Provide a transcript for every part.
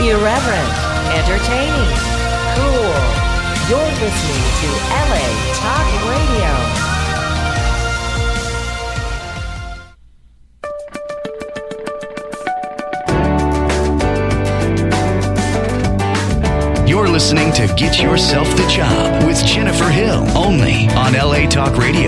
Irreverent, entertaining, cool. You're listening to LA Talk Radio. You're listening to Get Yourself the Job with Jennifer Hill, only on LA Talk Radio.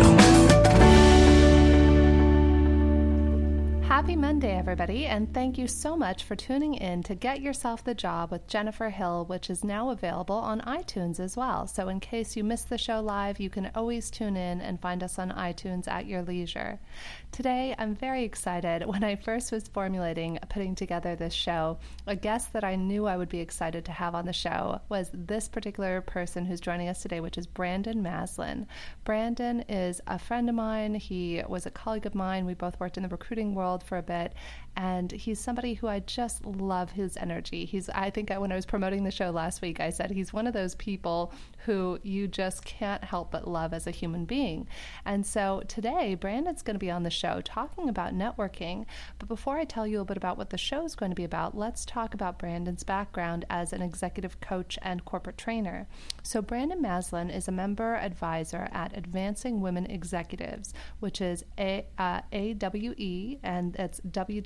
Happy Monday, everybody, and thank you so much for tuning in to Get Yourself the Job with Jennifer Hill, which is now available on iTunes as well. So in case you missed the show live, you can always tune in and find us on iTunes at your leisure. Today, I'm very excited. When I first was putting together this show, a guest that I knew I would be excited to have on the show was this particular person who's joining us today, which is Brandon Maslin. Brandon is a friend of mine. He was a colleague of mine. We both worked in the recruiting world for a bit, and he's somebody who I just love his energy. I think when I was promoting the show last week, I said he's one of those people who you just can't help but love as a human being. And so today, Brandon's going to be on the show talking about networking. But before I tell you a bit about what the show is going to be about, let's talk about Brandon's background as an executive coach and corporate trainer. So Brandon Maslin is a member advisor at Advancing Women Executives, which is AWE, and it's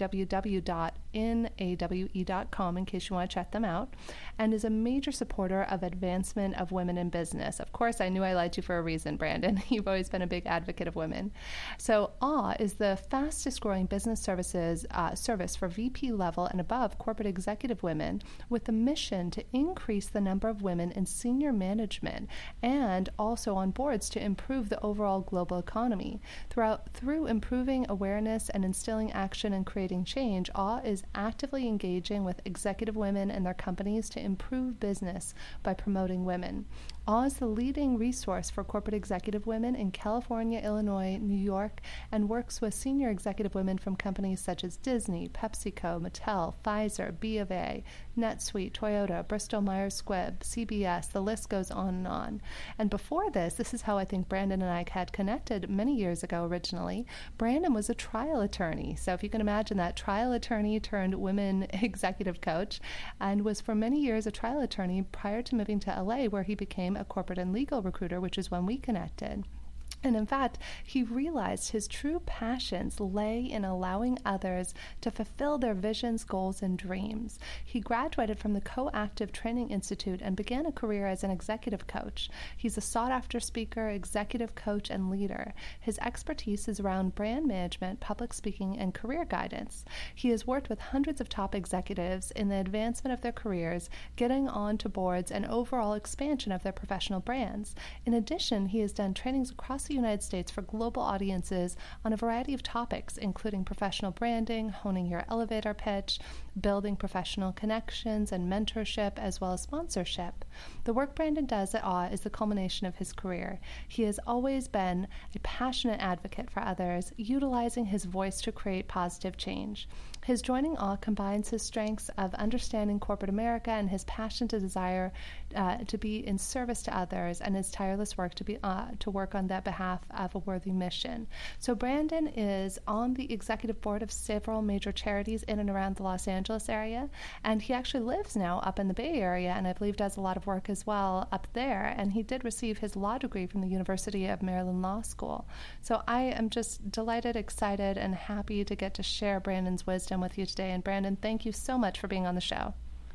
www.inawe.com in case you want to check them out, and is a major supporter of advancement of women in business. Of course, I knew I liked you for a reason, Brandon. You've always been a big advocate of women. So AWE is the fastest growing business services service for VP level and above corporate executive women, with the mission to increase the number of women in senior management and also on boards to improve the overall global economy. Through improving awareness and instilling action and creating change, AWE is actively engaging with executive women and their companies to improve business by promoting women. AWE is the leading resource for corporate executive women in California, Illinois, New York, and works with senior executive women from companies such as Disney, PepsiCo, Mattel, Pfizer, B of A, NetSuite, Toyota, Bristol Myers Squibb, CBS, the list goes on and on. And before this is how I think Brandon and I had connected many years ago originally. Brandon was a trial attorney. So if you can imagine that, trial attorney turned women executive coach, and was for many years a trial attorney prior to moving to LA, where he became a corporate and legal recruiter, which is when we connected. And in fact, he realized his true passions lay in allowing others to fulfill their visions, goals, and dreams. He graduated from the Coactive Training Institute and began a career as an executive coach. He's a sought-after speaker, executive coach, and leader. His expertise is around brand management, public speaking, and career guidance. He has worked with hundreds of top executives in the advancement of their careers, getting onto boards, and overall expansion of their professional brands. In addition, he has done trainings across the United States for global audiences on a variety of topics, including professional branding, honing your elevator pitch, building professional connections and mentorship, as well as sponsorship. The work Brandon does at AWE is the culmination of his career. He has always been a passionate advocate for others, utilizing his voice to create positive change. His joining AWE combines his strengths of understanding corporate America and his passion to desire to be in service to others, and his tireless work to work on that behalf of a worthy mission. So Brandon is on the executive board of several major charities in and around the Los Angeles area, and he actually lives now up in the Bay Area, and I believe does a lot of work as well up there, and he did receive his law degree from the University of Maryland Law School. So I am just delighted, excited, and happy to get to share Brandon's wisdom with you today. And Brandon, thank you so much for being on the show.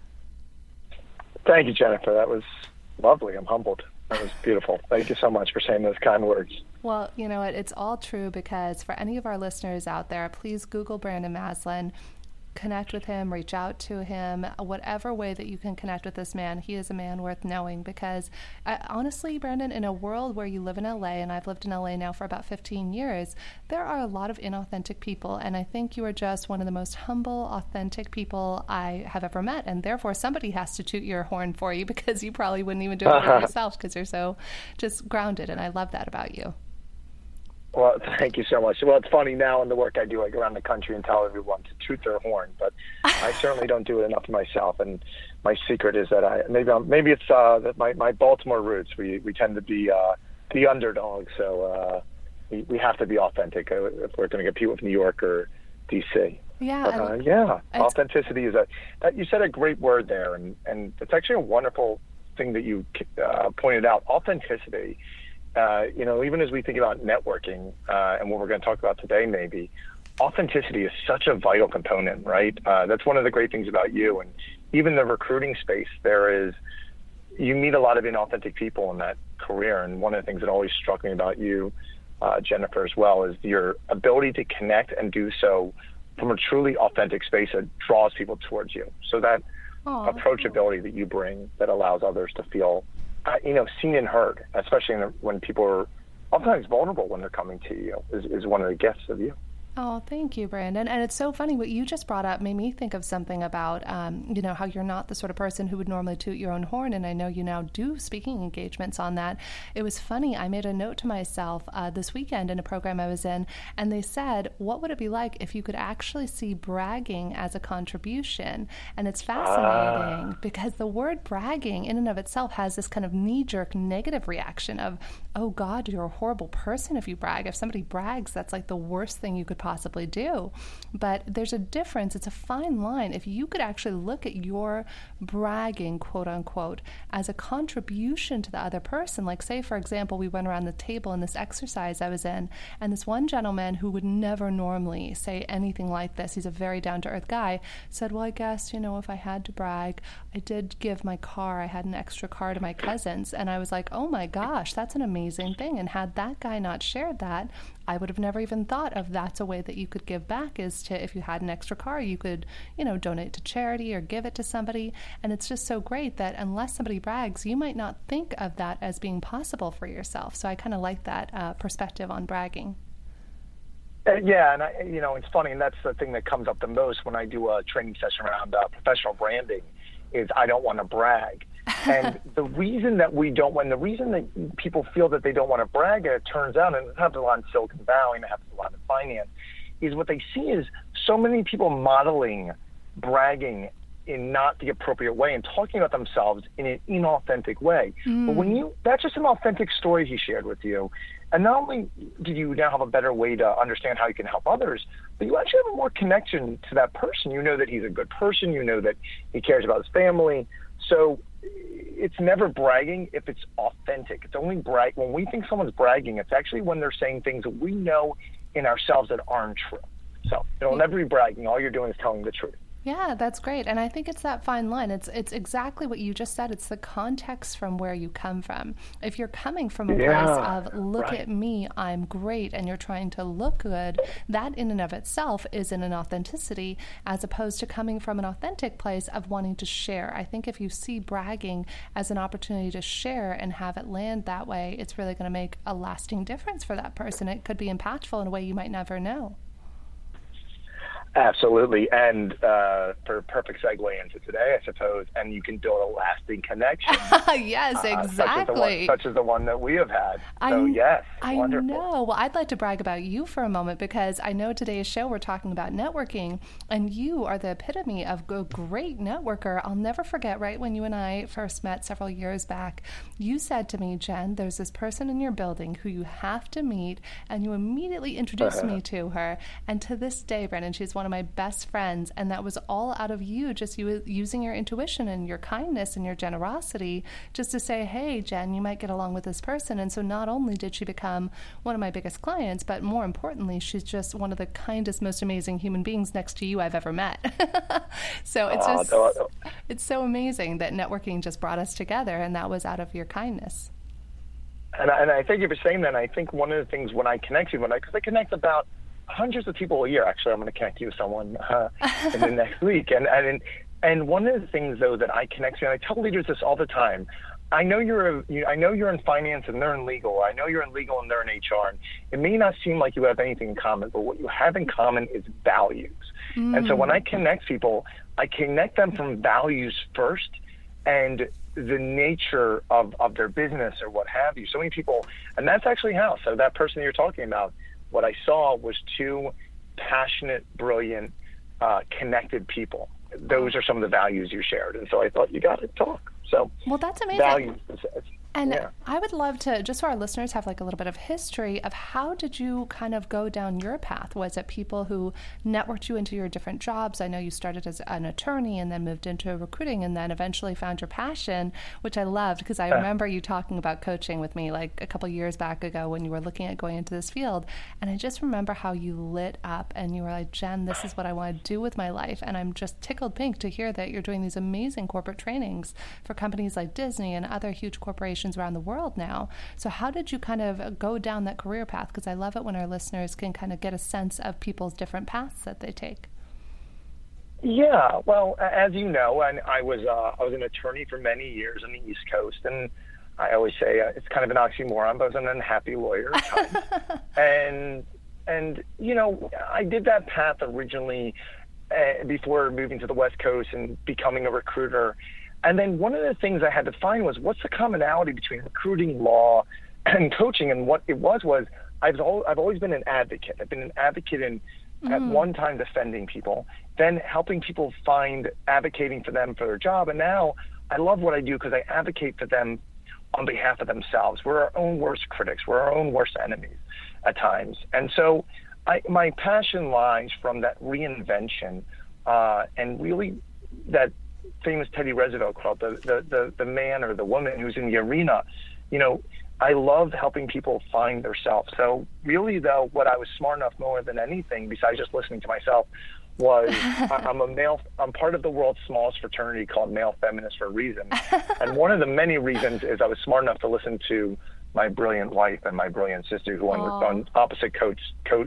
Thank you, Jennifer. That was lovely. I'm humbled. That was beautiful. Thank you so much for saying those kind words. Well, you know what? It's all true, because for any of our listeners out there, please Google Brandon Maslin. Connect with him, reach out to him, whatever way that you can connect with this man. He is a man worth knowing, because honestly, Brandon, in a world where you live in LA, and I've lived in LA now for about 15 years, there are a lot of inauthentic people, and I think you are just one of the most humble, authentic people I have ever met, and therefore somebody has to toot your horn for you, because you probably wouldn't even do it for yourself, because you're so just grounded, and I love that about you. Well, thank you so much. Well, it's funny now in the work I do, I go around the country and tell everyone to toot their horn, but I certainly don't do it enough myself. And my secret is that maybe it's that my Baltimore roots. We tend to be the underdog, so we have to be authentic if we're going to compete with New York or D.C. Yeah. But, authenticity is you said a great word there, and it's actually a wonderful thing that you pointed out. Authenticity, even as we think about networking and what we're going to talk about today, maybe, authenticity is such a vital component, right? That's one of the great things about you. And even the recruiting space, you meet a lot of inauthentic people in that career. And one of the things that always struck me about you, Jennifer, as well, is your ability to connect and do so from a truly authentic space that draws people towards you. So that approachability that you bring that allows others to feel, seen and heard, especially when people are oftentimes vulnerable when they're coming to you, is one of the gifts of you. Oh, thank you, Brandon. And it's so funny. What you just brought up made me think of something about, how you're not the sort of person who would normally toot your own horn. And I know you now do speaking engagements on that. It was funny. I made a note to myself this weekend in a program I was in, and they said, what would it be like if you could actually see bragging as a contribution? And it's fascinating because the word bragging in and of itself has this kind of knee-jerk negative reaction of, oh, God, you're a horrible person if you brag. If somebody brags, that's like the worst thing you could possibly do. But there's a difference. It's a fine line. If you could actually look at your bragging, quote unquote, as a contribution to the other person, like say, for example, we went around the table in this exercise I was in, and this one gentleman who would never normally say anything like this, he's a very down-to-earth guy, said, well, I guess, if I had to brag, I did give my car, I had an extra car to my cousins. And I was like, oh my gosh, that's an amazing thing. And had that guy not shared that, I would have never even thought of that's a way that you could give back, is to, if you had an extra car, you could, donate to charity or give it to somebody. And it's just so great that unless somebody brags, you might not think of that as being possible for yourself. So I kind of like that perspective on bragging. Yeah, and it's funny, and that's the thing that comes up the most when I do a training session around professional branding, is I don't want to brag. And the reason that people feel that they don't want to brag, and it turns out, and it happens a lot in Silicon Valley, and it happens a lot in finance, is what they see is so many people modeling bragging in not the appropriate way and talking about themselves in an inauthentic way. But that's just an authentic story he shared with you. And not only do you now have a better way to understand how you can help others, but you actually have a more connection to that person. You know that he's a good person. You know that he cares about his family. So it's never bragging if it's authentic. It's only when we think someone's bragging, it's actually when they're saying things that we know in ourselves that aren't true. So it'll never be bragging. All you're doing is telling the truth. Yeah, that's great. And I think it's that fine line. It's exactly what you just said. It's the context from where you come from. If you're coming from a place of, look at me, I'm great, and you're trying to look good, that in and of itself is an authenticity, as opposed to coming from an authentic place of wanting to share. I think if you see bragging as an opportunity to share and have it land that way, it's really going to make a lasting difference for that person. It could be impactful in a way you might never know. Absolutely. And for a perfect segue into today, I suppose, and you can build a lasting connection. Yes, exactly. Such as the one that we have had. So, yes, wonderful. I know. Well, I'd like to brag about you for a moment, because I know today's show we're talking about networking, and you are the epitome of a great networker. I'll never forget, right when you and I first met several years back, you said to me, Jen, there's this person in your building who you have to meet, and you immediately introduced me to her. And to this day, Brandon, she's one of my best friends, and that was all out of you, just you using your intuition and your kindness and your generosity, just to say, hey, Jen, you might get along with this person. And so not only did she become one of my biggest clients, but more importantly, she's just one of the kindest, most amazing human beings next to you I've ever met. So it's so amazing that networking just brought us together, and that was out of your kindness. And I thank you for saying that. And I think one of the things when I connect you, because I connect about hundreds of people a year. Actually, I'm going to connect you with someone in the next week. And one of the things, though, that I connect to, and I tell leaders this all the time, I know you're in finance and they're in legal. I know you're in legal and they're in HR. And it may not seem like you have anything in common, but what you have in common is values. And so when I connect people, I connect them from values first and the nature of their business or what have you. So many people, and that's actually how. So that person you're talking about, what I saw was two passionate, brilliant, connected people. Those are some of the values you shared. And so I thought, you got to talk. So, well, that's amazing. Values. And yeah. I would love to, just so our listeners have like a little bit of history of how did you kind of go down your path? Was it people who networked you into your different jobs? I know you started as an attorney and then moved into recruiting and then eventually found your passion, which I loved because I remember you talking about coaching with me like a couple years back ago when you were looking at going into this field. And I just remember how you lit up and you were like, Jen, this is what I want to do with my life. And I'm just tickled pink to hear that you're doing these amazing corporate trainings for companies like Disney and other huge corporations around the world now. So how did you kind of go down that career path? Because I love it when our listeners can kind of get a sense of people's different paths that they take. Yeah, well, as you know, I was an attorney for many years on the East Coast, and I always say it's kind of an oxymoron, but I was an unhappy lawyer at times. and you know, I did that path originally before moving to the West Coast and becoming a recruiter. And then one of the things I had to find was what's the commonality between recruiting, law, and coaching. And what it was I've always been an advocate. I've been an advocate in at one time defending people, then helping people advocating for them for their job. And now I love what I do because I advocate for them on behalf of themselves. We're our own worst critics. We're our own worst enemies at times. And so my passion lies from that reinvention and really that famous Teddy Roosevelt quote, the man or the woman who's in the arena. You know, I love helping people find their self. So really, though, what I was smart enough more than anything, besides just listening to myself, was I'm part of the world's smallest fraternity called Male Feminists for a reason. And one of the many reasons is I was smart enough to listen to my brilliant wife and my brilliant sister who on opposite coasts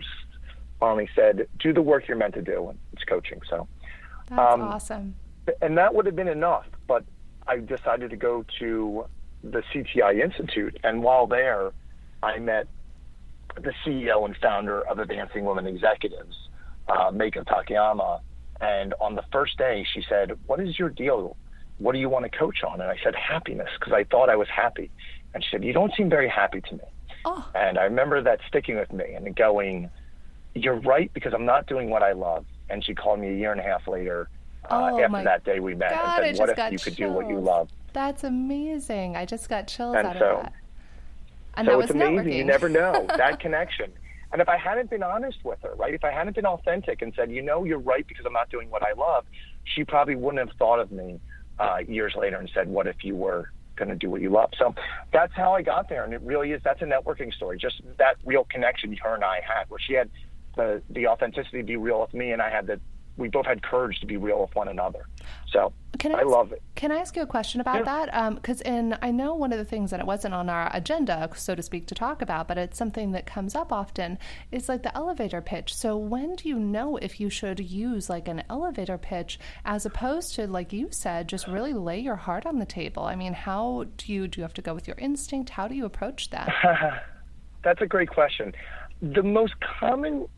finally said, do the work you're meant to do, and it's coaching. So that's awesome. And that would have been enough, but I decided to go to the CTI Institute, and while there, I met the CEO and founder of Advancing Women Executives, Meiko Takayama, and on the first day, she said, what is your deal? What do you want to coach on? And I said, happiness, because I thought I was happy. And she said, you don't seem very happy to me. Oh. And I remember that sticking with me and going, you're right, because I'm not doing what I love. And she called me a year and a half later. After that day we met and said, what if you could do what you love? That's amazing. I just got chills out of that. And so that was it's amazing. Networking. You never know, that connection. And if I hadn't been honest with her, right, if I hadn't been authentic and said, you know, you're right because I'm not doing what I love, she probably wouldn't have thought of me years later and said, what if you were going to do what you love? So that's how I got there. And it really is, that's a networking story, just that real connection her and I had, where she had the authenticity to be real with me, and I had we both had courage to be real with one another. So I love it. Can I ask you a question about that? Because I know one of the things that it wasn't on our agenda, so to speak, to talk about, but it's something that comes up often, is like the elevator pitch. So when do you know if you should use like an elevator pitch as opposed to, like you said, just really lay your heart on the table? I mean, how do you have to go with your instinct? How do you approach that? That's a great question. The most common,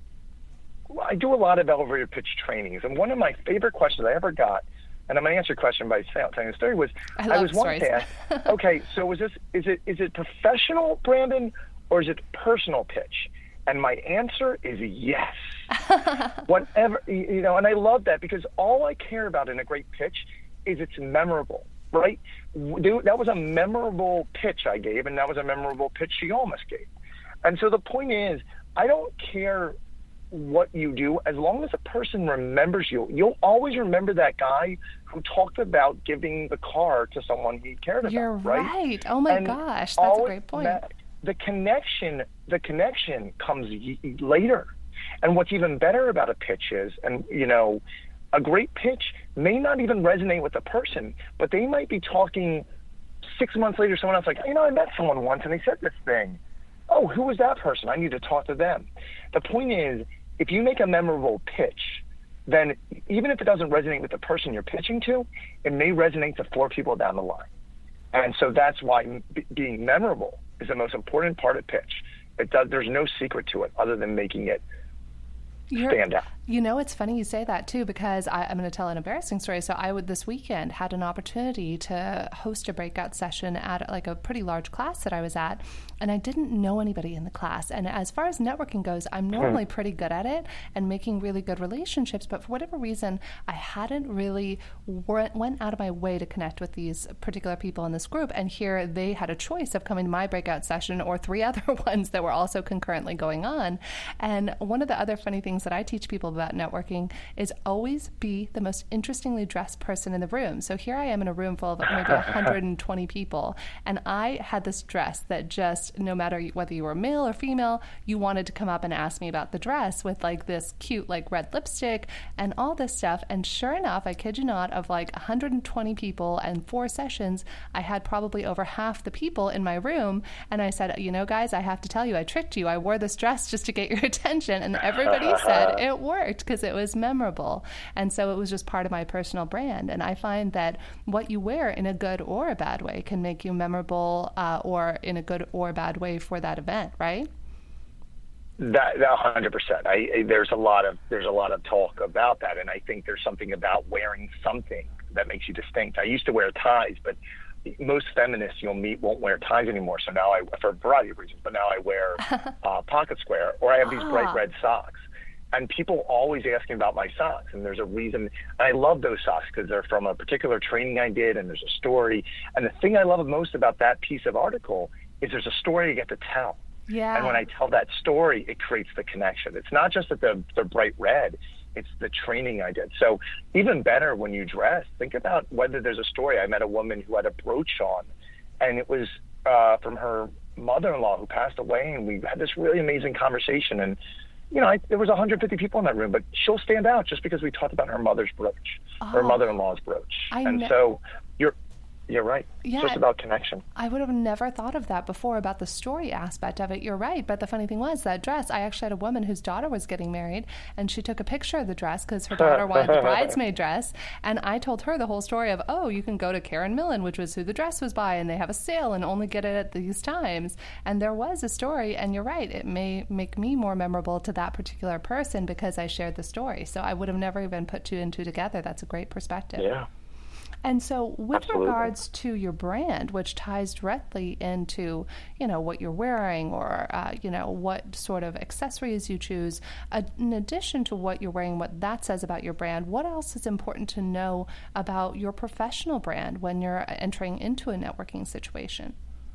I do a lot of elevator pitch trainings, and one of my favorite questions I ever got, and I'm going to answer your question by telling the story, was I was once asked, okay, so is it professional, Brandon, or is it personal pitch? And my answer is yes. Whatever, you know, and I love that because all I care about in a great pitch is it's memorable, right? That was a memorable pitch I gave, and that was a memorable pitch she almost gave. And so the point is, I don't care what you do, as long as a person remembers you. You'll always remember that guy who talked about giving the car to someone he cared about. You're right. Oh my gosh, that's a great point. The connection comes later. And what's even better about a pitch is, and you know, a great pitch may not even resonate with the person, but they might be talking 6 months later, someone else like, you know, I met someone once and they said this thing. Oh, who was that person? I need to talk to them. The point is, if you make a memorable pitch, then even if it doesn't resonate with the person you're pitching to, it may resonate to 4 people down the line. And so that's why being memorable is the most important part of pitch. There's no secret to it other than making it stand out. You know, it's funny you say that too, because I'm going to tell an embarrassing story. So I this weekend had an opportunity to host a breakout session at like a pretty large class that I was at, and I didn't know anybody in the class. And as far as networking goes, I'm normally pretty good at it and making really good relationships, but for whatever reason, I hadn't really went out of my way to connect with these particular people in this group. And here they had a choice of coming to my breakout session or 3 other ones that were also concurrently going on. And one of the other funny things that I teach people about networking is always be the most interestingly dressed person in the room. So here I am in a room full of maybe 120 people, and I had this dress that just, no matter whether you were male or female, you wanted to come up and ask me about the dress, with like this cute like red lipstick and all this stuff. And sure enough, I kid you not, of like 120 people and 4 sessions, I had probably over half the people in my room. And I said, you know, guys, I have to tell you, I tricked you. I wore this dress just to get your attention. And everybody said it worked because it was memorable. And so it was just part of my personal brand. And I find that what you wear in a good or a bad way can make you memorable, or in a good or bad way for that event, right? That 100%. There's a lot of talk about that, and I think there's something about wearing something that makes you distinct. I used to wear ties, but most feminists you'll meet won't wear ties anymore. So now for a variety of reasons, but now I wear pocket square, or I have these bright red socks. And people always asking about my socks, and there's a reason. And I love those socks because they're from a particular training I did, and there's a story. And the thing I love most about that piece of article is there's a story you get to tell. Yeah. And when I tell that story, it creates the connection. It's not just that they're bright red, it's the training I did. So even better, when you dress, think about whether there's a story. I met a woman who had a brooch on, and it was from her mother-in-law who passed away, and we had this really amazing conversation. And you know, there was 150 people in that room, but she'll stand out just because we talked about her mother's brooch, her mother-in-law's brooch. So you're right. Yeah, it's just about connection. I would have never thought of that before, about the story aspect of it. You're right. But the funny thing was, that dress, I actually had a woman whose daughter was getting married, and she took a picture of the dress because her daughter wanted the bridesmaid dress. And I told her the whole story of, oh, you can go to Karen Millen, which was who the dress was by, and they have a sale and only get it at these times. And there was a story, and you're right. It may make me more memorable to that particular person because I shared the story. So I would have never even put 2 and 2 together. That's a great perspective. Yeah. And so with Absolutely. regards to your brand, which ties directly into, you know, what you're wearing, or, you know, what sort of accessories you choose, in addition to what you're wearing, what that says about your brand, what else is important to know about your professional brand when you're entering into a networking situation?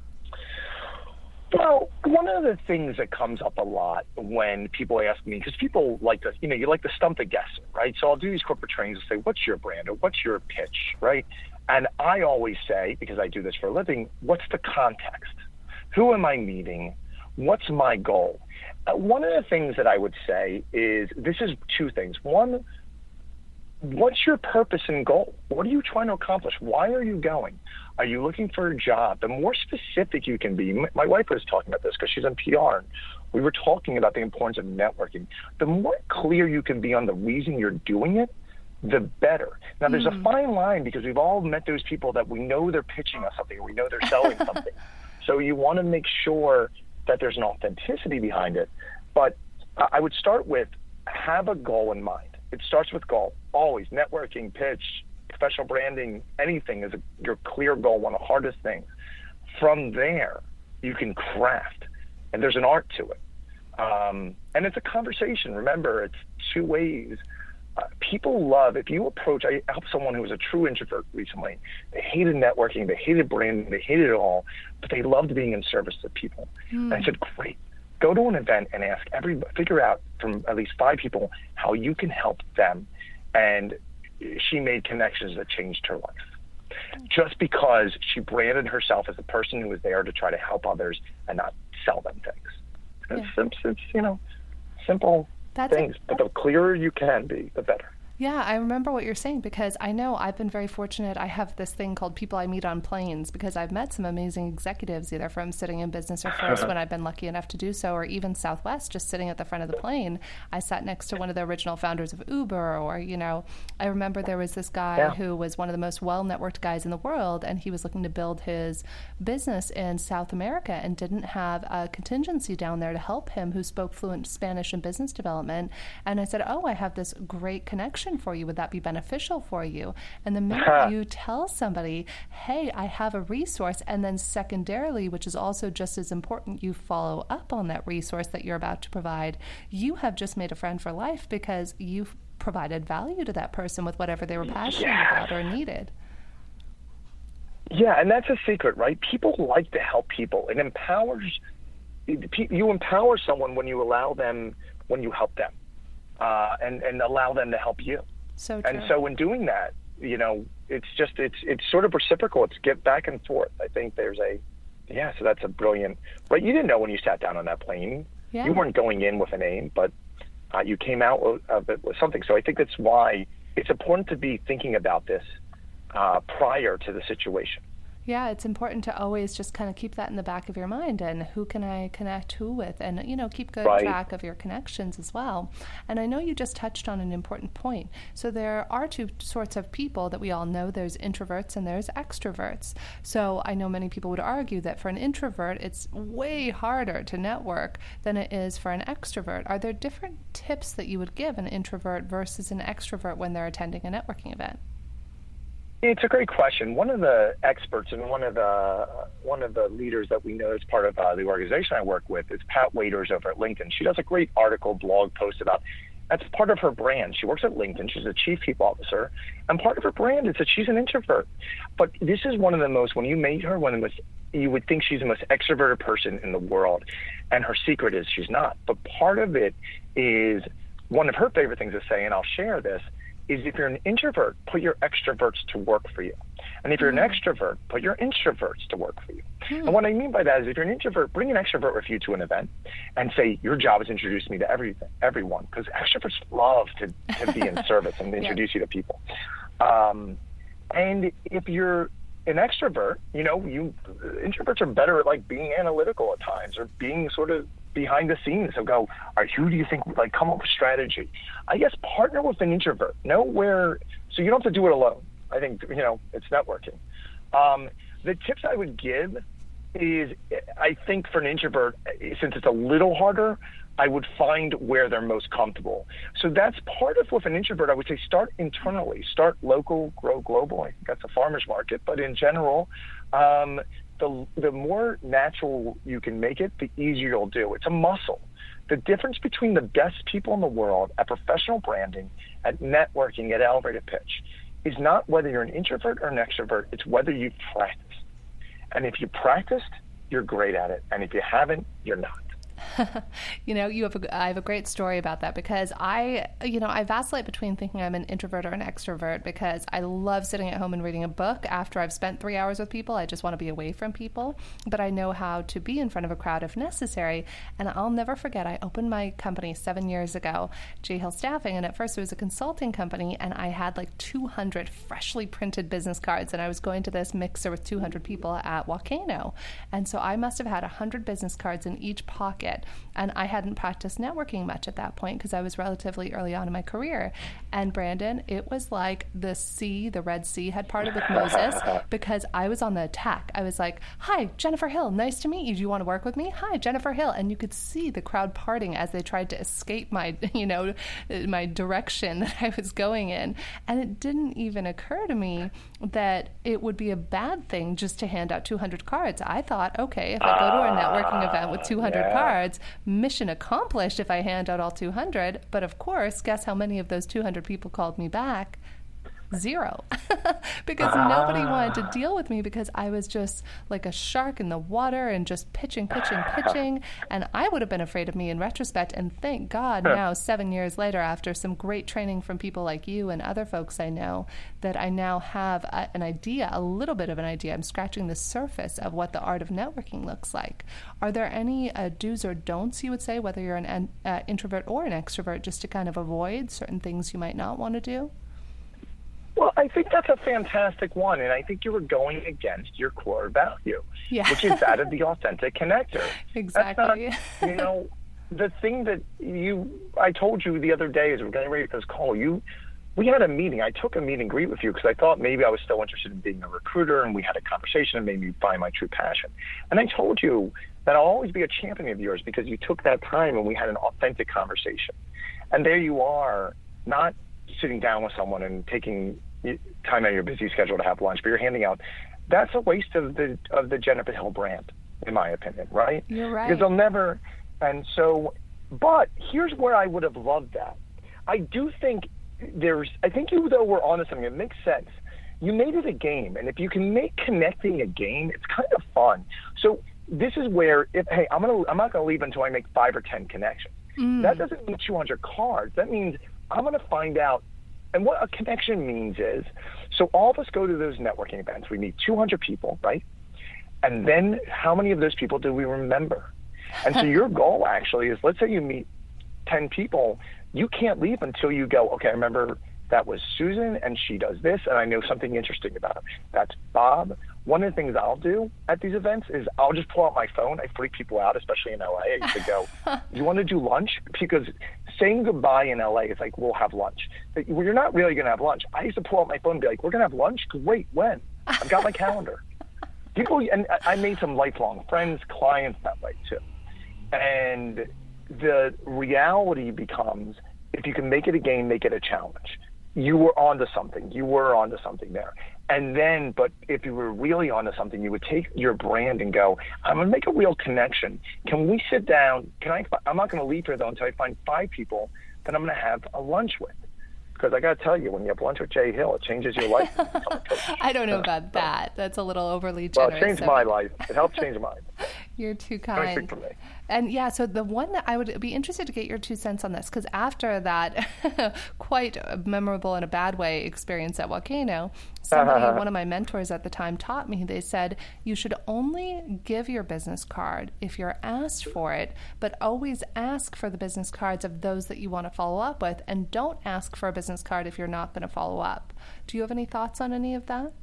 Well, one of the things that comes up a lot when people ask me, because people like to, you know, you like to stump the guesser, right? So I'll do these corporate trainings and say, what's your brand, or what's your pitch, right? And I always say, because I do this for a living, what's the context? Who am I meeting? What's my goal? One of the things that I would say is, this is 2 things. One, what's your purpose and goal? What are you trying to accomplish? Why are you going? Are you looking for a job? The more specific you can be, my wife was talking about this because she's in PR, and we were talking about the importance of networking. The more clear you can be on the reason you're doing it, the better. Now, there's a fine line, because we've all met those people that we know they're pitching us something, or we know they're selling something. So you want to make sure that there's an authenticity behind it. But I would start with, have a goal in mind. It starts with goal. Always. Networking, pitch, professional branding, anything is your clear goal, one of the hardest things. From there, you can craft, and there's an art to it. And it's a conversation. Remember, it's 2 ways. People love, if you approach, I helped someone who was a true introvert recently. They hated networking, they hated branding, they hated it all, but they loved being in service to people. And I said, great. Go to an event and ask figure out from at least 5 people how you can help them. And she made connections that changed her life, just because she branded herself as a person who was there to try to help others and not sell them things. It's you know, simple things, but the clearer you can be, the better. Yeah, I remember what you're saying because I know I've been very fortunate. I have this thing called People I Meet on Planes because I've met some amazing executives either from sitting in business or first when I've been lucky enough to do so, or even Southwest, just sitting at the front of the plane. I sat next to one of the original founders of Uber, or, I remember there was this guy who was one of the most well-networked guys in the world, and he was looking to build his business in South America and didn't have a contingency down there to help him who spoke fluent Spanish and business development. And I said, I have this great connection for you. Would that be beneficial for you? And the minute you tell somebody, hey, I have a resource, and then secondarily, which is also just as important, you follow up on that resource that you're about to provide, you have just made a friend for life because you've provided value to that person with whatever they were passionate about or needed. Yeah, and that's a secret, right? People like to help people. It empowers, you empower someone when you help them. And allow them to help you. So true. And so in doing that, it's sort of reciprocal. It's get back and forth. I think so that's a brilliant, right? You didn't know when you sat down on that plane. Yeah. You weren't going in with an aim, but you came out of it with something. So I think that's why it's important to be thinking about this prior to the situation. Yeah, it's important to always just kind of keep that in the back of your mind, and who can I connect who with, and keep good track of your connections as well. And I know you just touched on an important point. So there are two sorts of people that we all know. There's introverts and there's extroverts. So I know many people would argue that for an introvert, it's way harder to network than it is for an extrovert. Are there different tips that you would give an introvert versus an extrovert when they're attending a networking event? It's a great question. One of the experts and one of the leaders that we know as part of the organization I work with is Pat Waiters over at LinkedIn. She does a great blog post about that's part of her brand. She works at LinkedIn. She's a chief people officer, and part of her brand is that she's an introvert. But this is one of the most, when you meet her, you would think she's the most extroverted person in the world, and her secret is she's not. But part of it is one of her favorite things to say, and I'll share this, is if you're an introvert, put your extroverts to work for you. And if you're an extrovert, put your introverts to work for you. And what I mean by that is if you're an introvert, bring an extrovert with you to an event and say, your job is to introduce me to everyone, because extroverts love to be in service and introduce you to people. And if you're an extrovert, introverts are better at being analytical at times, or being sort of behind the scenes. So go, all right, who do you think would come up with strategy? I guess partner with an introvert. Know where, so you don't have to do it alone. I think, it's networking. The tips I would give is, I think for an introvert, since it's a little harder, I would find where they're most comfortable. So that's part of with an introvert. I would say start internally, start local, grow global. I think that's a farmer's market, but in general, the more natural you can make it, the easier you'll do. It's a muscle. The difference between the best people in the world at professional branding, at networking, at elevator pitch, is not whether you're an introvert or an extrovert. It's whether you've practiced. And if you practiced, you're great at it. And if you haven't, you're not. I have a great story about that because I vacillate between thinking I'm an introvert or an extrovert because I love sitting at home and reading a book after I've spent 3 hours with people. I just want to be away from people, but I know how to be in front of a crowd if necessary. And I'll never forget, I opened my company 7 years ago, J Hill Staffing, and at first it was a consulting company, and I had 200 freshly printed business cards, and I was going to this mixer with 200 people at Volcano. And so I must have had 100 business cards in each pocket. And I hadn't practiced networking much at that point because I was relatively early on in my career. And Brandon, it was like the Red Sea had parted with Moses because I was on the attack. I was like, hi, Jennifer Hill, nice to meet you. Do you want to work with me? Hi, Jennifer Hill. And you could see the crowd parting as they tried to escape my direction that I was going in. And it didn't even occur to me that it would be a bad thing just to hand out 200 cards. I thought, okay, if I go to a networking event with 200 cards, mission accomplished if I hand out all 200. But of course, guess how many of those 200 people called me back? zero because nobody wanted to deal with me because I was just like a shark in the water and just pitching. And I would have been afraid of me in retrospect. And thank God now, 7 years later, after some great training from people like you and other folks I know, that I now have an idea, a little bit of an idea. I'm scratching the surface of what the art of networking looks like. Are there any do's or don'ts you would say, whether you're an introvert or an extrovert, just to kind of avoid certain things you might not want to do? Well, I think that's a fantastic one, and I think you were going against your core value, which is that of the authentic connector. Exactly. That's not, the thing that I told you the other day as we were getting ready for this call, we had a meeting. I took a meet and greet with you because I thought maybe I was still interested in being a recruiter, and we had a conversation and made me find my true passion. And I told you that I'll always be a champion of yours because you took that time and we had an authentic conversation. And there you are, not sitting down with someone and taking time out of your busy schedule to have lunch, but you're handing out. That's a waste of the Jennifer Hill brand, in my opinion, right? You're right. Because they'll never. And so, but here's where I would have loved that. I do think I think you though were onto something. It makes sense. You made it a game, and if you can make connecting a game, it's kind of fun. So this is where I'm not gonna leave until I make 5 or 10 connections. That doesn't mean 200 cards. That means I'm going to find out. And what a connection means is, so all of us go to those networking events. We meet 200 people, right? And then how many of those people do we remember? And so your goal actually is, let's say you meet 10 people, you can't leave until you go, okay, I remember that was Susan and she does this and I know something interesting about her. That's Bob. One of the things I'll do at these events is I'll just pull out my phone. I freak people out, especially in LA. I used to go, you want to do lunch? Because saying goodbye in LA is like, we'll have lunch. But you're not really going to have lunch. I used to pull out my phone and be like, we're going to have lunch? Great, when? I've got my calendar. People, and I made some lifelong friends, clients that way too. And the reality becomes, if you can make it a game, make it a challenge. You were onto something. You were onto something there. And then, but if you were really onto something, you would take your brand and go, I'm going to make a real connection. Can we sit down? I'm not going to leave here, though, until I find 5 people that I'm going to have a lunch with. Because I got to tell you, when you have lunch with Jay Hill, it changes your life. I don't know about that. That's a little overly generous. Well, it changed my life. It helped change mine. You're too kind. Don't speak for me. And yeah, so the one that I would be interested to get your 2 cents on this, because after that quite memorable in a bad way experience at Volcano, one of my mentors at the time taught me, they said, you should only give your business card if you're asked for it, but always ask for the business cards of those that you want to follow up with, and don't ask for a business card if you're not going to follow up. Do you have any thoughts on any of that?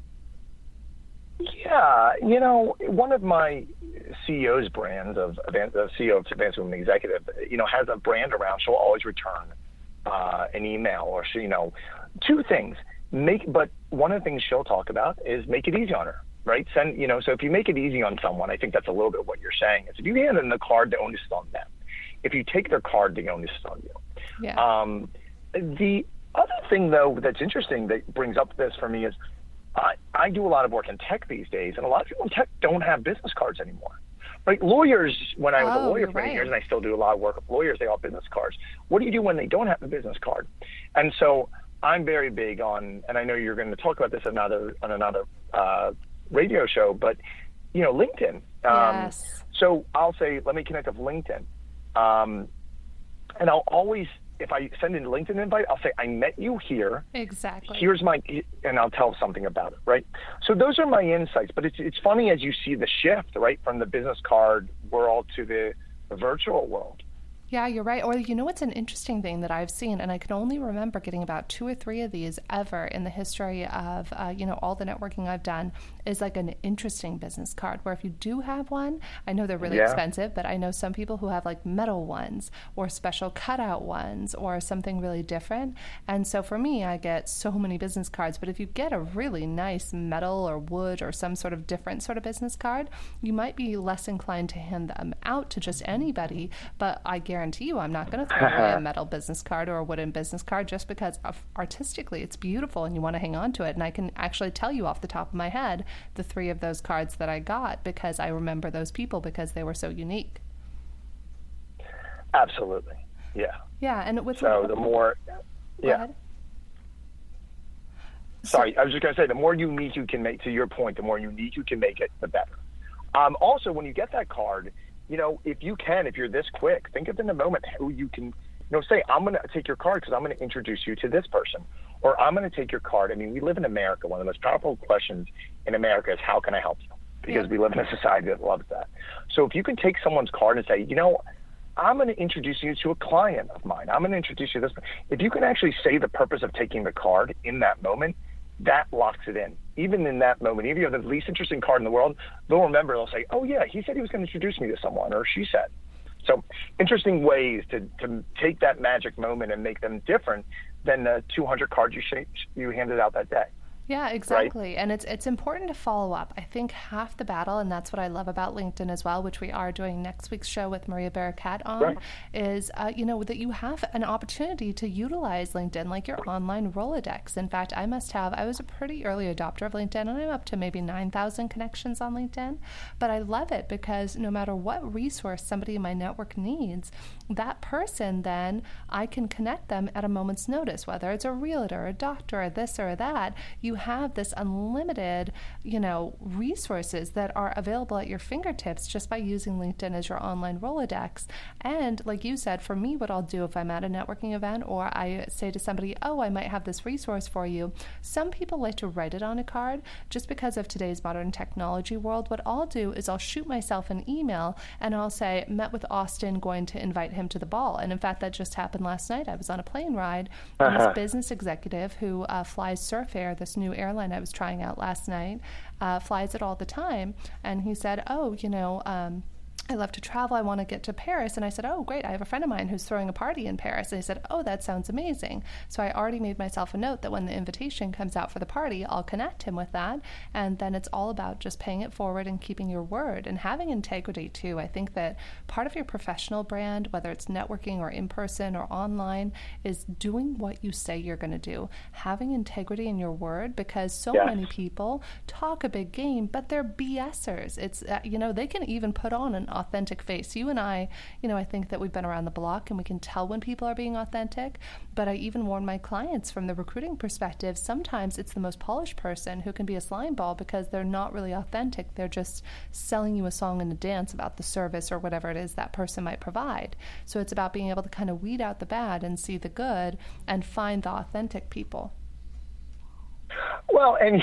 Yeah, one of my CEO's brands the CEO of Advanced Women Executive, has a brand around. She'll always return an email or 2 things. But one of the things she'll talk about is make it easy on her, right? So if you make it easy on someone, I think that's a little bit what you're saying. Is if you hand them the card, the onus is on them. If you take their card, the onus is on you. Yeah. The other thing, though, that's interesting that brings up this for me is, I do a lot of work in tech these days, and a lot of people in tech don't have business cards anymore. Right? Lawyers, when I was a lawyer for many years, and I still do a lot of work with lawyers, they all have business cards. What do you do when they don't have a business card? And so I'm very big on, and I know you're going to talk about this on another radio show, but, LinkedIn. Yes. So I'll say, let me connect with LinkedIn. And I'll always, if I send in a LinkedIn invite, I'll say, I met you here. Exactly. And I'll tell something about it, right? So those are my insights. But it's funny as you see the shift, right, from the business card world to the virtual world. Yeah, you're right. Or what's an interesting thing that I've seen, and I can only remember getting about 2 or 3 of these ever in the history of, all the networking I've done, is like an interesting business card where if you do have one, I know they're really expensive, but I know some people who have like metal ones or special cutout ones or something really different. And so for me, I get so many business cards, but if you get a really nice metal or wood or some sort of different sort of business card, you might be less inclined to hand them out to just anybody, but I guarantee you I'm not going to throw away a metal business card or a wooden business card just because artistically it's beautiful and you want to hang on to it. And I can actually tell you off the top of my head the 3 of those cards that I got because I remember those people because they were so unique. Absolutely. Yeah. Yeah. And with so the more, Go ahead. Sorry, I was just going to say, the more unique you can make, to your point, the more unique you can make it, the better. Also, when you get that card, if you're this quick, think of in the moment who you can, say, I'm going to take your card because I'm going to introduce you to this person, or I'm going to take your card. I mean, we live in America. One of the most powerful questions in America is, how can I help you? Because we live in a society that loves that. So if you can take someone's card and say, I'm going to introduce you to a client of mine. I'm going to introduce you to this. If you can actually say the purpose of taking the card in that moment, that locks it in. Even in that moment, even if you have the least interesting card in the world, they'll remember, they'll say, oh yeah, he said he was going to introduce me to someone, or she said. So interesting ways to take that magic moment and make them different than the 200 cards you handed out that day. Yeah, exactly. Right? And it's important to follow up. I think half the battle, and that's what I love about LinkedIn as well, which we are doing next week's show with Maria Barakat on, right, is, that you have an opportunity to utilize LinkedIn like your online Rolodex. In fact, I was a pretty early adopter of LinkedIn, and I'm up to maybe 9,000 connections on LinkedIn. But I love it because no matter what resource somebody in my network needs, that person then, I can connect them at a moment's notice, whether it's a realtor, a doctor, or this or that. You have this unlimited, resources that are available at your fingertips just by using LinkedIn as your online Rolodex. And like you said, for me, what I'll do if I'm at a networking event or I say to somebody, oh, I might have this resource for you. Some people like to write it on a card just because of today's modern technology world. What I'll do is I'll shoot myself an email and I'll say, met with Austin, going to invite him to the ball. And in fact, that just happened last night. I was on a plane ride and this business executive who flies Surf Air, this new airline I was trying out last night, flies it all the time. And he said, oh, I love to travel. I want to get to Paris. And I said, oh, great. I have a friend of mine who's throwing a party in Paris. And he said, oh, that sounds amazing. So I already made myself a note that when the invitation comes out for the party, I'll connect him with that. And then it's all about just paying it forward and keeping your word and having integrity too. I think that part of your professional brand, whether it's networking or in person or online, is doing what you say you're going to do. Having integrity in your word, because so many people talk a big game, but they're BSers. It's, they can even put on an authentic face. You and I think that we've been around the block and we can tell when people are being authentic, but I even warn my clients from the recruiting perspective, sometimes it's the most polished person who can be a slime ball because they're not really authentic. They're just selling you a song and a dance about the service or whatever it is that person might provide. So it's about being able to kind of weed out the bad and see the good and find the authentic people. Well, and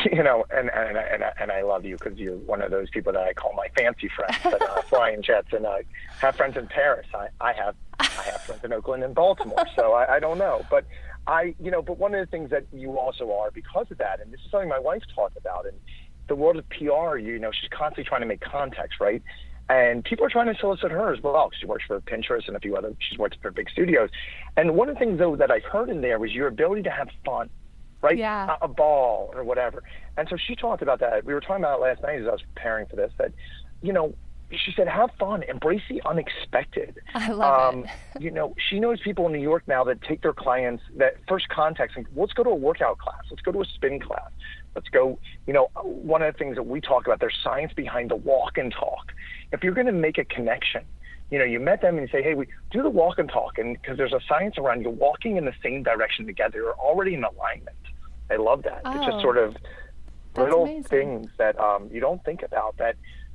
I love you because you're one of those people that I call my fancy friends that fly in jets and have friends in Paris. I have friends in Oakland and Baltimore, so I don't know, but but one of the things that you also are because of that, and this is something my wife talked about, in the world of PR, she's constantly trying to make contacts, right? And people are trying to solicit her as well. She works for Pinterest and a few other. She's worked for big studios, and one of the things though that I heard in there was your ability to have fun. Right? Yeah. A ball or whatever. And so she talked about that. We were talking about it last night as I was preparing for this, that, she said, have fun, embrace the unexpected. I love it. She knows people in New York now that take their clients, that first contacts, and let's go to a workout class. Let's go to a spin class. Let's go, one of the things that we talk about, there's science behind the walk and talk. If you're going to make a connection, you met them and you say, hey, we do the walk and talk. And because there's a science around you walking in the same direction together, you're already in alignment. I love that. Oh, it's just sort of little amazing. Things that you don't think about, that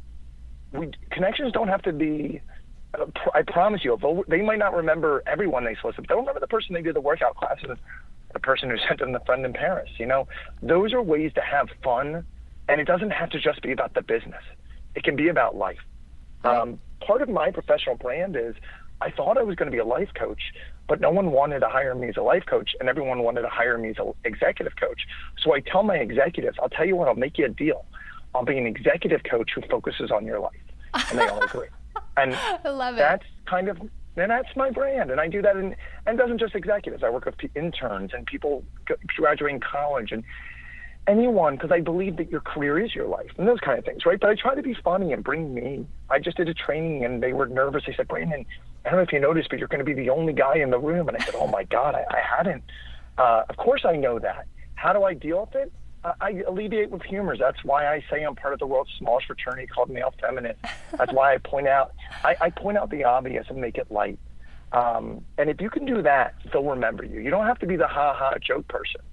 connections don't have to be, I promise you, they might not remember everyone they solicit, but they'll remember the person they did the workout class with, the person who sent them the friend in Paris. Those are ways to have fun, and it doesn't have to just be about the business. It can be about life. Part of my professional brand is I thought I was going to be a life coach, but no one wanted to hire me as a life coach, and everyone wanted to hire me as an executive coach. So I tell my executives, I'll tell you what, I'll make you a deal. I'll be an executive coach who focuses on your life. And they all agree. And I love it. That's my brand. And I do that, and it doesn't just executives. I work with interns and people graduating college and anyone, because I believe that your career is your life and those kind of things, right? But I try to be funny and bring me. I just did a training and they were nervous. They said, Brandon, I don't know if you noticed, but you're going to be the only guy in the room. And I said, oh my God, I hadn't. Of course I know that. How do I deal with it? I alleviate with humor. That's why I say I'm part of the world's smallest fraternity called Male Feminist. That's why I point out the obvious and make it light. And if you can do that, they'll remember you. You don't have to be the ha-ha joke person.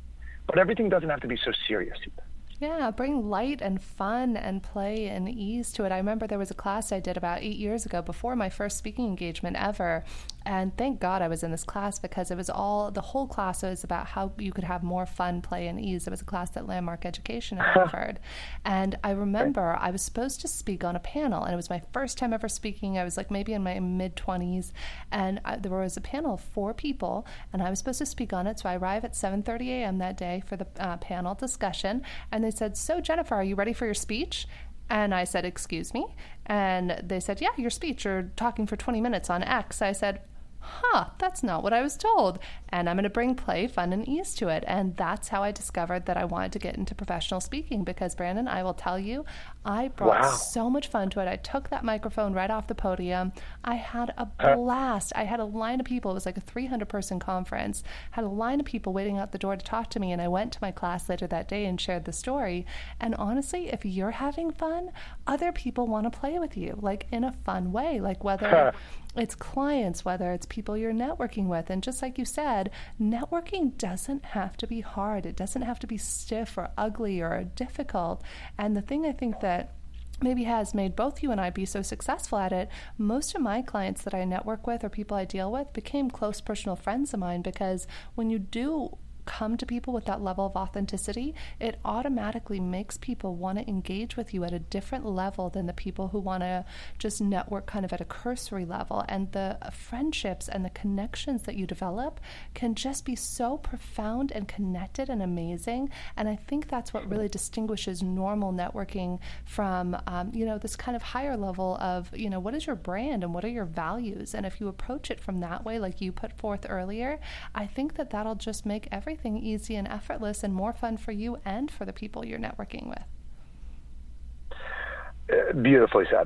but everything doesn't have to be so serious either. Yeah, bring light and fun and play and ease to it. I remember there was a class I did about 8 years ago before my first speaking engagement ever. And thank God I was in this class, because it was the whole class was about how you could have more fun, play, and ease. It was a class that Landmark Education had offered. And I remember I was supposed to speak on a panel, and it was my first time ever speaking. I was like maybe in my mid-20s, and there was a panel of 4 people, and I was supposed to speak on it. So I arrived at 7:30 a.m. that day for the panel discussion, and they said, "So Jennifer, are you ready for your speech?" And I said, "Excuse me?" And they said, "Yeah, your speech. You're talking for 20 minutes on X." I said, that's not what I was told. And I'm going to bring play, fun, and ease to it. And that's how I discovered that I wanted to get into professional speaking, because, Brandon, I will tell you, I brought so much fun to it. I took that microphone right off the podium. I had a blast. I had a line of people. It was like a 300-person conference. Had a line of people waiting out the door to talk to me. And I went to my class later that day and shared the story. And honestly, if you're having fun, other people want to play with you, like in a fun way, like whether it's clients, whether it's people you're networking with. And just like you said, networking doesn't have to be hard. It doesn't have to be stiff or ugly or difficult. And the thing I think that maybe has made both you and I be so successful at it, most of my clients that I network with or people I deal with became close personal friends of mine, because when you do come to people with that level of authenticity, it automatically makes people want to engage with you at a different level than the people who want to just network kind of at a cursory level. And the friendships and the connections that you develop can just be so profound and connected and amazing. And I think that's what really distinguishes normal networking from, this kind of higher level of, what is your brand and what are your values? And if you approach it from that way, like you put forth earlier, I think that that'll just make everything easy and effortless and more fun for you and for the people you're networking with. Beautifully said.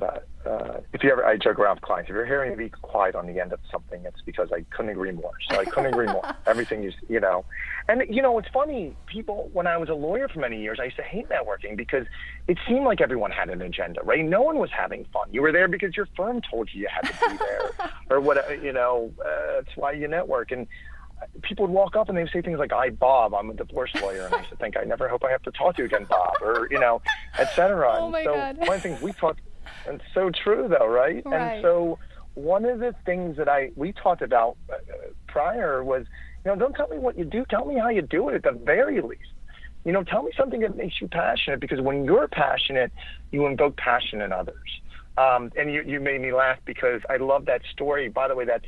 I joke around with clients, if you're hearing me be quiet on the end of something, it's because I couldn't agree more. So I couldn't agree more. Everything is, And, it's funny, people, when I was a lawyer for many years, I used to hate networking because it seemed like everyone had an agenda, right? No one was having fun. You were there because your firm told you had to be there or whatever, that's why you network. And people would walk up and they would say things like, "Hi, Bob, I'm a divorce lawyer." And I used to think, "I never hope I have to talk to you again, Bob," or, et cetera. Oh, my God. One of the things we talked, and it's so true though, right? And so one of the things that we talked about prior was, don't tell me what you do, tell me how you do it at the very least. Tell me something that makes you passionate, because when you're passionate, you invoke passion in others. And you made me laugh because I love that story. By the way, that's,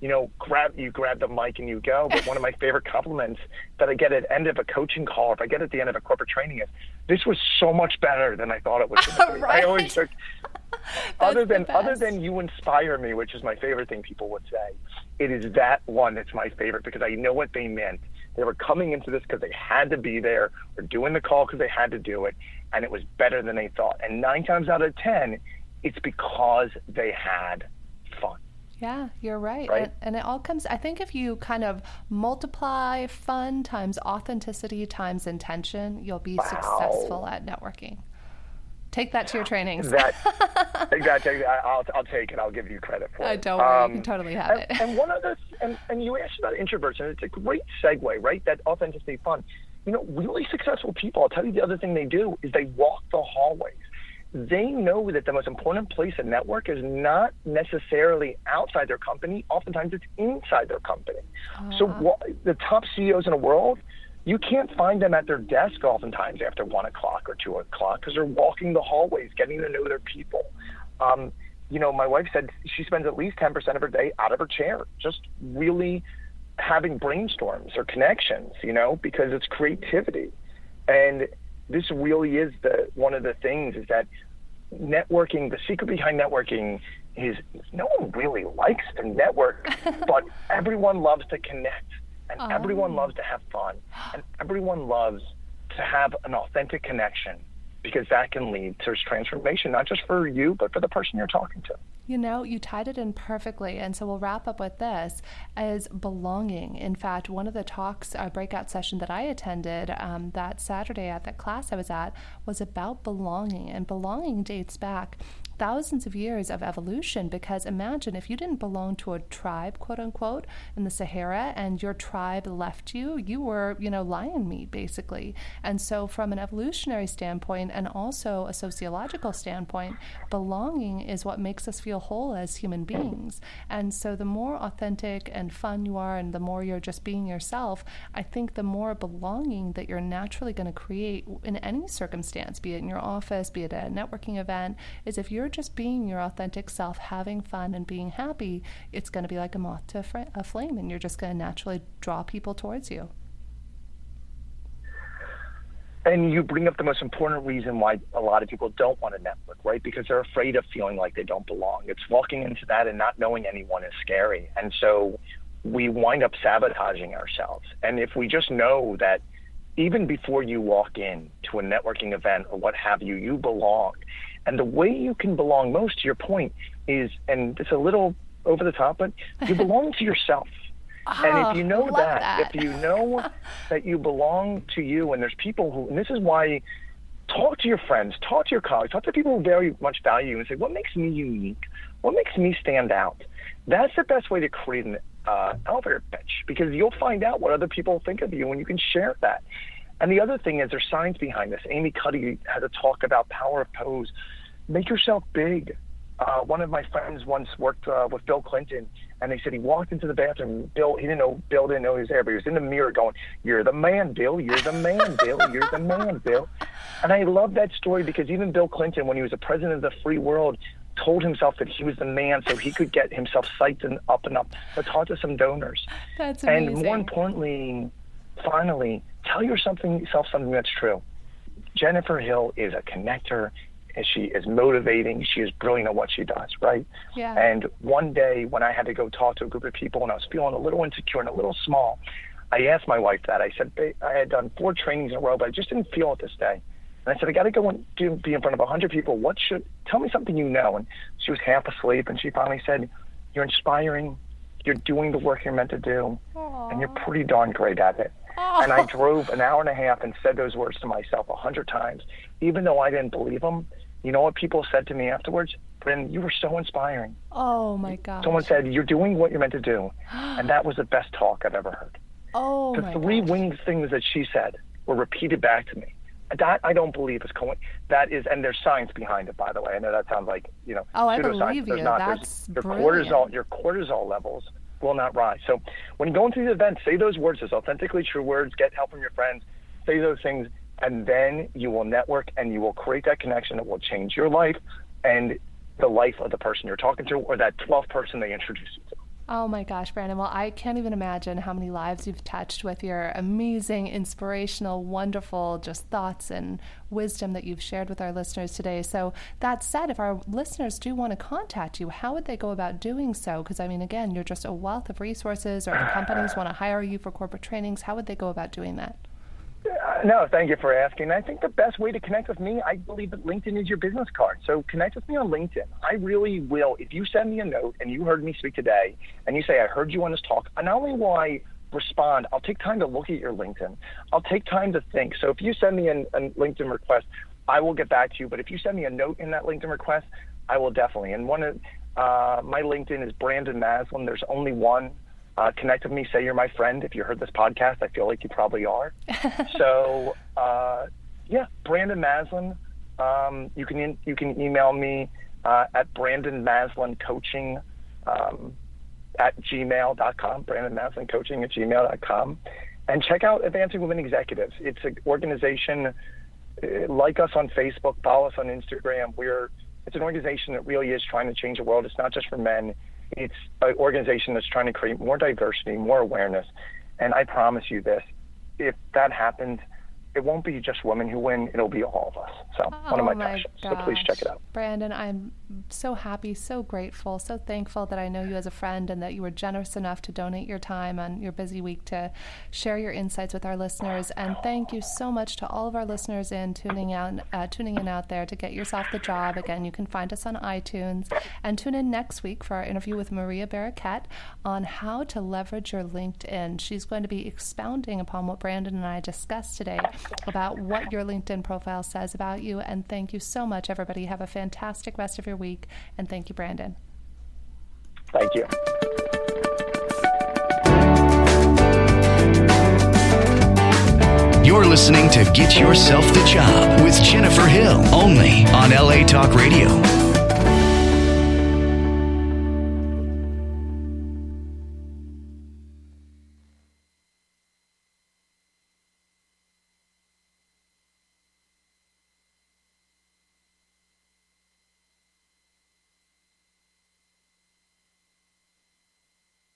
grab the mic and you go. But one of my favorite compliments that I get at the end of a coaching call, or if I get at the end of a corporate training, is, "This was so much better than I thought it was going to be." Right. I always took, other than "you inspire me," which is my favorite thing people would say, it is that one that's my favorite, because I know what they meant. They were coming into this because they had to be there, or doing the call because they had to do it, and it was better than they thought. And 9 times out of 10, it's because they had fun. Yeah, you're right. And it all comes, I think if you kind of multiply fun times authenticity times intention, you'll be successful at networking. Take that to your trainings. I'll take it. I'll give you credit for it. Don't worry, you can totally have it. And one other, and you asked about introverts, and it's a great segue, right? That authenticity, fun. Really successful people, I'll tell you the other thing they do is they walk the hallways. They know that the most important place to network is not necessarily outside their company. Oftentimes it's inside their company. So the top CEOs in the world, you can't find them at their desk oftentimes after 1 o'clock or 2 o'clock, because they're walking the hallways, getting to know their people. My wife said she spends at least 10% of her day out of her chair, just really having brainstorms or connections, because it's creativity. And this really is one of the things is that networking, the secret behind networking is no one really likes to network, but everyone loves to connect, and everyone loves to have fun, and everyone loves to have an authentic connection, because that can lead to transformation, not just for you, but for the person you're talking to. You tied it in perfectly. And so we'll wrap up with this as belonging. In fact, one of the talks, a breakout session that I attended that Saturday at that class I was at, was about belonging. And belonging dates back thousands of years of evolution, because imagine if you didn't belong to a tribe, quote unquote, in the Sahara, and your tribe left you, you were, lion meat, basically. And so from an evolutionary standpoint and also a sociological standpoint, belonging is what makes us feel whole as human beings. And so the more authentic and fun you are and the more you're just being yourself, I think the more belonging that you're naturally going to create in any circumstance, be it in your office, be it at a networking event, is if you're just being your authentic self, having fun and being happy, it's going to be like a moth to a flame, and you're just going to naturally draw people towards you. And you bring up the most important reason why a lot of people don't want to network, right? Because they're afraid of feeling like they don't belong. It's walking into that and not knowing anyone is scary. And so we wind up sabotaging ourselves. And if we just know that even before you walk in to a networking event or what have you, you belong. And the way you can belong most, to your point, is, and it's a little over the top, but you belong to yourself. And if you know that, if you know that you belong to you, and there's people who, and this is why, talk to your friends, talk to your colleagues, talk to people who very much value you and say, what makes me unique? What makes me stand out? That's the best way to create an elevator pitch, because you'll find out what other people think of you and you can share that. And the other thing is there's science behind this. Amy Cuddy had a talk about power of pose. Make yourself big. One of my friends once worked with Bill Clinton, and they said he walked into the bathroom. Bill didn't know he was there, but he was in the mirror going, "You're the man, Bill. You're the man, Bill. You're the man, Bill." And I love that story, because even Bill Clinton, when he was the president of the free world, told himself that he was the man so he could get himself psyched and up. I talked to some donors. That's amazing. And more importantly, finally, tell yourself something that's true. Jennifer Hill is a connector. And she is motivating. She is brilliant at what she does, right? Yeah. And one day when I had to go talk to a group of people and I was feeling a little insecure and a little small, I asked my wife that. I said, I had done 4 trainings in a row, but I just didn't feel it this day. And I said, I got to go and be in front of 100 people. Tell me something you know. And she was half asleep, and she finally said, you're inspiring. You're doing the work you're meant to do. Aww. And you're pretty darn great at it. Aww. And I drove an hour and a half and said those words to myself 100 times, even though I didn't believe them. You know what people said to me afterwards? Brandon, you were so inspiring. Oh, my God. Someone said, you're doing what you're meant to do. And that was the best talk I've ever heard. Oh, the 3 winged things that she said were repeated back to me. That I don't believe is that is, and there's science behind it, by the way. I know that sounds like, Oh, I pseudoscience. believe you. That's brilliant. Your cortisol levels will not rise. So when you go into these events, say those words, those authentically true words, get help from your friends, say those things, and then you will network and you will create that connection that will change your life and the life of the person you're talking to, or that 12th person they introduce you to. Oh my gosh, Brandon. Well, I can't even imagine how many lives you've touched with your amazing, inspirational, wonderful just thoughts and wisdom that you've shared with our listeners today. So that said, if our listeners do want to contact you, how would they go about doing so? Because, I mean, again, you're just a wealth of resources, or if companies want to hire you for corporate trainings, how would they go about doing that? No, thank you for asking. I think the best way to connect with me, I believe that LinkedIn is your business card. So connect with me on LinkedIn. I really will. If you send me a note and you heard me speak today and you say, I heard you on this talk, and not only will I respond, I'll take time to look at your LinkedIn. I'll take time to think. So if you send me a LinkedIn request, I will get back to you. But if you send me a note in that LinkedIn request, I will definitely. And my LinkedIn is Brandon Maslin. There's only one. Connect with me, say you're my friend. If you heard this podcast, I feel like you probably are. So, Brandon Maslin. You can email me at brandonmaslincoaching at gmail.com, brandonmaslincoaching@gmail.com. And check out Advancing Women Executives. It's an organization, like us on Facebook, follow us on Instagram. It's an organization that really is trying to change the world. It's not just for men. It's an organization that's trying to create more diversity, more awareness. And I promise you this, if that happens, it won't be just women who win, it'll be all of us. So one of my passions. So please check it out. Brandon, I'm so happy, so grateful, so thankful that I know you as a friend and that you were generous enough to donate your time on your busy week to share your insights with our listeners. And thank you so much to all of our listeners tuning in out there to get yourself the job. Again, you can find us on iTunes, and tune in next week for our interview with Maria Barraquette on how to leverage your LinkedIn. She's going to be expounding upon what Brandon and I discussed today about what your LinkedIn profile says about you. And thank you so much, everybody. Have a fantastic rest of your week. And thank you, Brandon. Thank you. You're listening to Get Yourself the Job with Jennifer Hill, only on LA Talk Radio.